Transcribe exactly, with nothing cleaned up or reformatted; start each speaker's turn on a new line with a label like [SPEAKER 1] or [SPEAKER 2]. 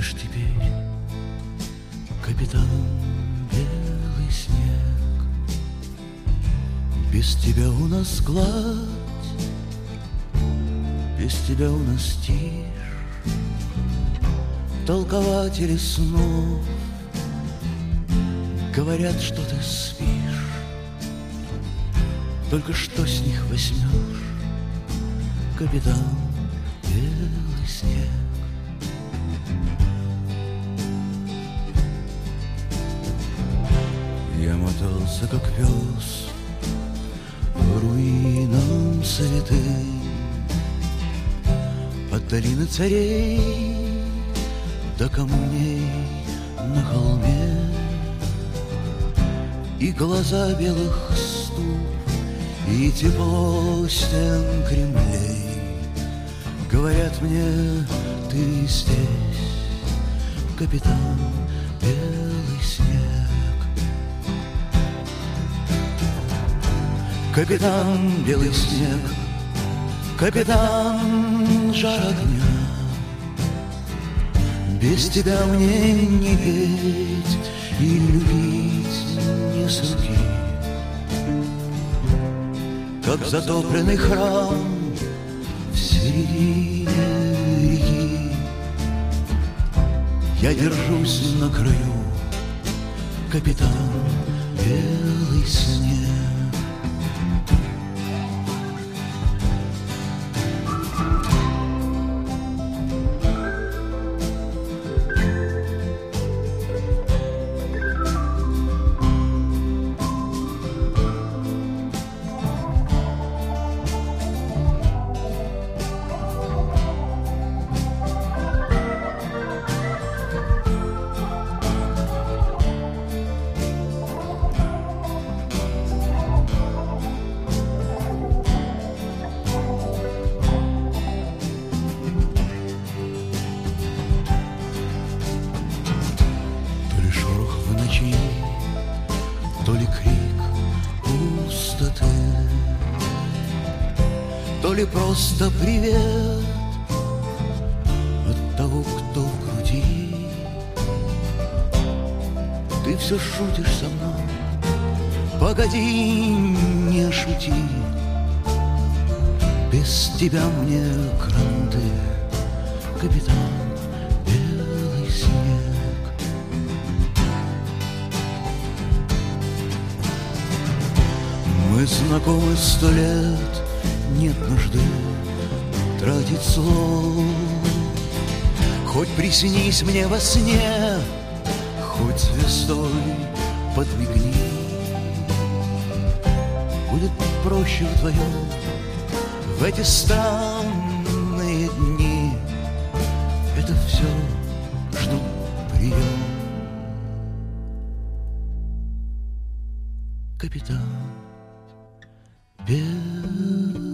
[SPEAKER 1] будешь теперь капитаном белый снег. Без тебя у нас гладь, без тебя у нас тишь. Толкователи снов говорят, что ты спишь. Только что с них возьмешь, капитан белый снег? Я мотался, как пес, по руинам святым, от долины царей до камней на холме. И глаза белых ступ, и тепло стен Кремлей говорят мне: ты здесь, капитан белый снег. Капитан белый снег, капитан жар огня. Без тебя мне не петь и любить не с руки. Как затопленный храм в середине реки, я держусь на краю, капитан белый снег. То ли крик пустоты, то ли просто привет от того, кто в груди. Ты все шутишь со мной, погоди, не шути. Без тебя мне кранты, капитан белый снег. Мы знакомы сто лет, нет нужды тратить слов. Хоть приснись мне во сне, хоть звездой подмигни. Будет проще вдвоем в эти странные дни. Это все ждут прием. Капитан белый